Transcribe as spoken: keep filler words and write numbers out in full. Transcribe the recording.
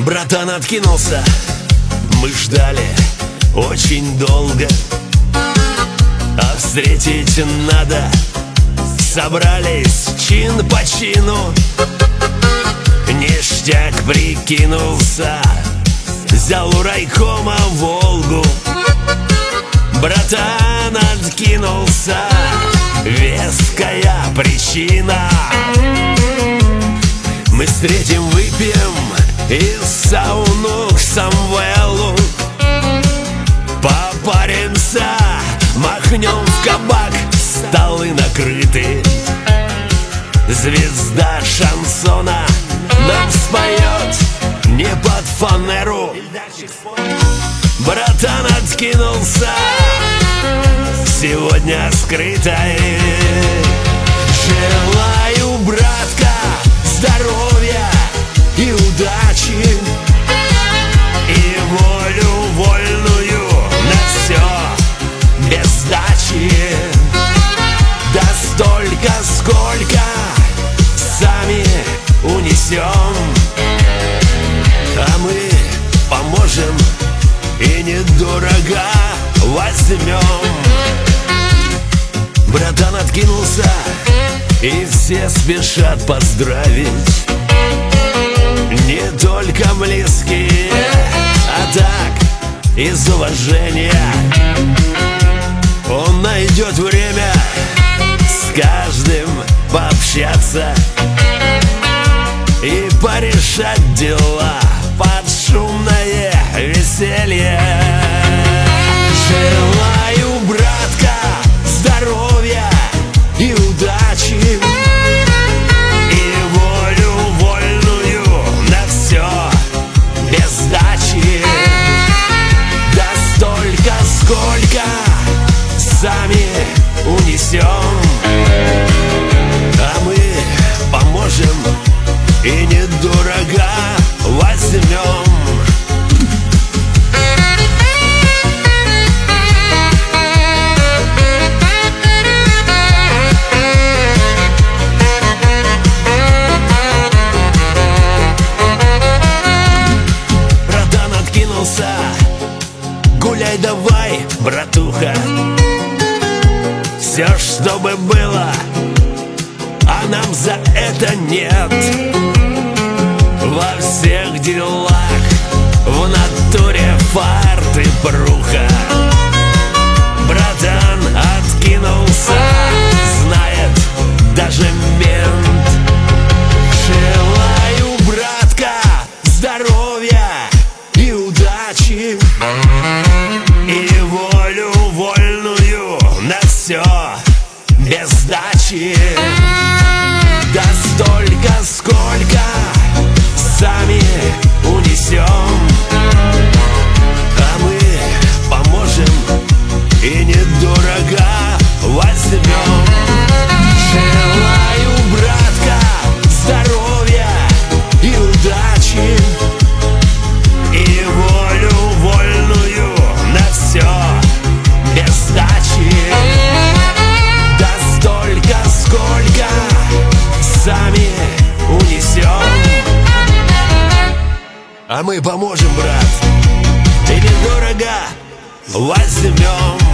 Братан откинулся, мы ждали очень долго, а встретить надо. Собрались чин по чину, ништяк прикинулся, взял у райкома Волгу. Братан откинулся, веская причина. Мы встретим, выпьем и сауну к Самвелу. Попаримся, махнем в кабак, столы накрыты. Звезда шансона нам споет не под фанеру. Братан откинулся, сегодня скрытой. Желаю, братка, здоровья и удачи, и волю вольную на все без сдачи. Да столько, сколько сами унесем, а мы поможем и недорого возьмем. Братан откинулся, и все спешат поздравить. Не только близкие, а так из уважения. Он найдет время с каждым пообщаться и порешать дела под шумное веселье. Желаю, братка, здоровья и удачи, и волю вольную на все без сдачи. Да столько, сколько сами унесем, а мы поможем и недорого возьмем. Братан откинулся, гуляй давай, братуха. Все, чтобы было, а нам за это нет. Во всех делах в натуре фарт и бруха. Братан откинулся, знает даже мент. Желаю, братка, здоровья и удачи, и волю вольную на все без сдачи. Да столько, сколько сами унесем, а мы поможем и недорого возьмем. Желаю, братка, здоровья и удачи, и волю вольную на все без сдачи. Да столько, сколько сами унесем, а мы поможем, брат, и недорого возьмем.